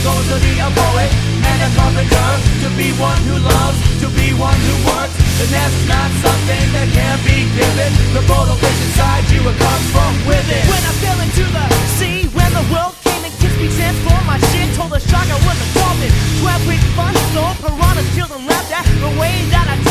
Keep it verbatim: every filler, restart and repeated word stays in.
goal to be a poet and a carpenter, to be one who loves, to be one who works. And that's not something that can be given. The motivation inside you, it comes from within. When I fell into the sea, when the world came and kissed me, transformed my shit, told the shark I was a dolphin. Swam with fun, so piranhas killed and laughed at the way that I